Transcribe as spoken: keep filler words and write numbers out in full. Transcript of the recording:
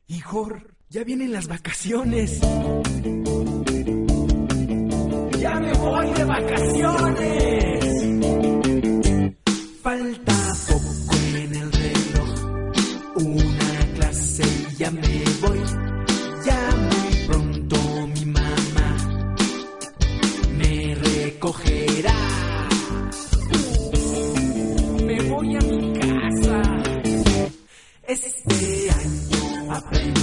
Igor, ya vienen las vacaciones. ¡Ya me voy de vacaciones! Falta poco en el reloj, una clase y ya me voy. Ya muy pronto mi mamá me recogerá. Me voy a mi casa. Este año aprendí